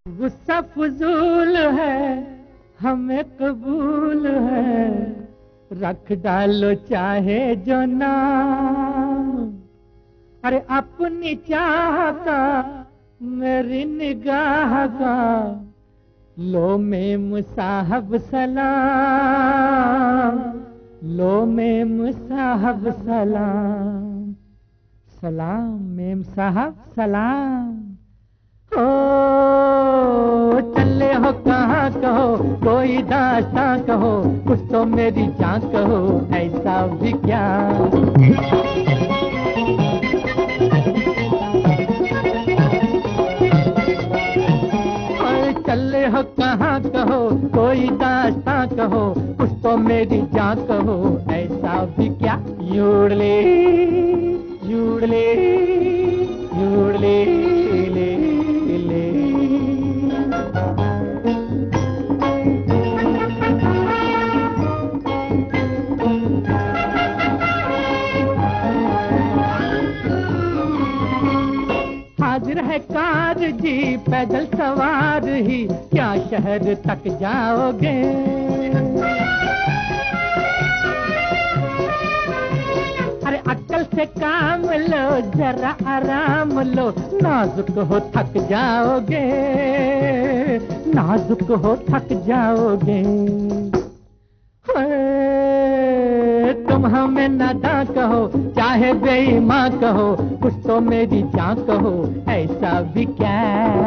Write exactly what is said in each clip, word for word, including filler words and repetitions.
गुस्सा फजूल है हमें कबूल है, रख डालो चाहे जो नाम। अरे अपनी चाह का मेरी निगाह का लो में मुसाहब सलाम, लो में मुसाहब सलाम, सलाम मेम साहब सलाम। ओ चले हो कहाँ कहो, कोई दास्तां कहो, कुछ तो मेरी जान कहो, ऐसा भी क्या। चले हो कहाँ कहो, कोई दास्तां कहो, कुछ तो मेरी जान कहो, ऐसा भी क्या। यूड़ले यूड़ले यूड़ले ले ले। हाजिर है कार जी पैदल सवार ही, क्या शहर तक जाओगे। अरे अक्ल से काम लो जरा आराम लो, नाजुक हो थक जाओगे, नाजुक हो थक जाओगे। तुम हमें नादां कहो चाहे बेईमान कहो, कुछ तो मेरी जान कहो, ऐसा भी क्या।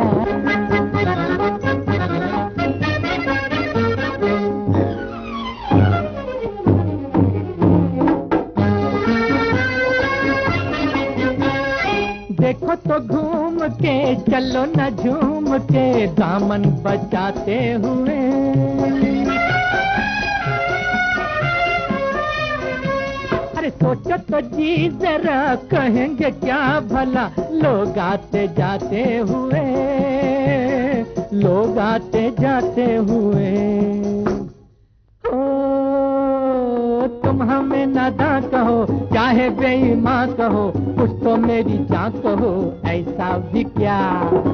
देखो तो घूम के चलो न झूम के, दामन बचाते हुए। अरे सोचो तो जी जरा कहेंगे क्या भला, लोग आते जाते हुए, लोग आते जाते हुए। ओ तुम हमें नादां कहो चाहे बेईमान कहो, कुछ तो मेरी जान कहो, ऐसा भी क्या।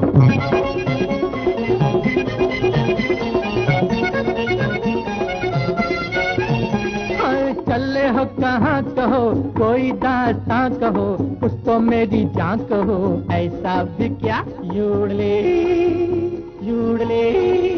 चले हो कहाँ कहो, कोई दास्तां कहो, कुछ तो मेरी जान कहो, ऐसा भी क्या। यूड़ले यूड़ले